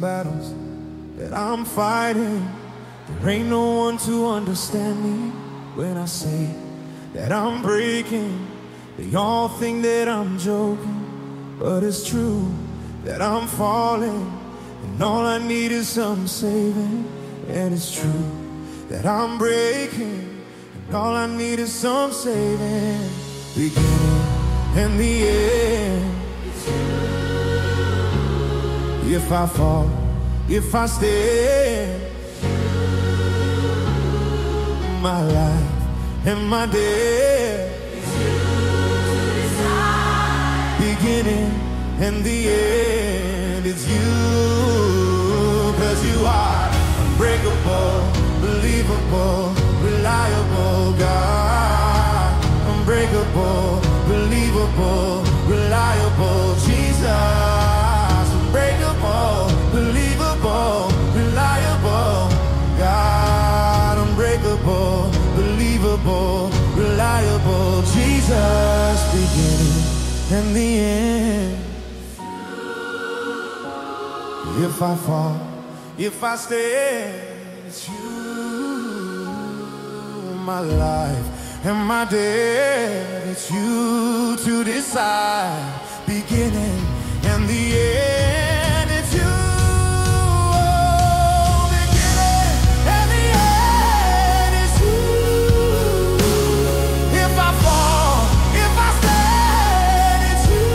battles that I'm fighting. There ain't no one to understand me when I say that I'm breaking. They all think that I'm joking, but it's true that I'm falling, and all I need is some saving. And it's true that I'm breaking, and all I need is some saving. Beginning and the end. If I fall, if I stand, my life and my death. Beginning and the end, it's you. 'Cause you are unbreakable, believable, reliable, God. Unbreakable, believable, reliable, Jesus. Unbreakable, believable, reliable, God. Unbreakable, believable, reliable, Jesus. Beginning and the end. If I fall, if I stand, it's you. My life and my death, it's you to decide. Beginning and the end, it's you. Beginning and the end, it's you. If I fall, if I stand, it's you.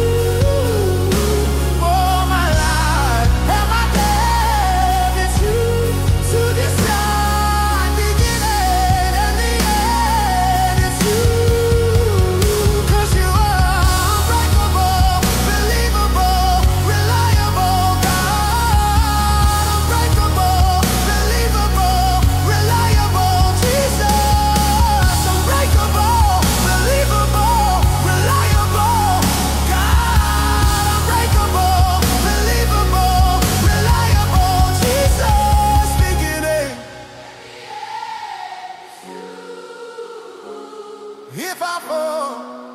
For my life and my death, it's you to decide. Beginning and the end, it's you. 'Cause you are unbreakable, believable, reliable, God. Unbreakable, believable, reliable, Jesus. Unbreakable, believable, reliable, God. Unbreakable, believable, reliable, Jesus. Beginning. If I fall,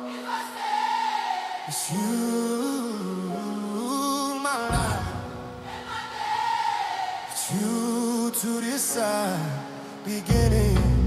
it's you, my life. It's you to decide. Beginning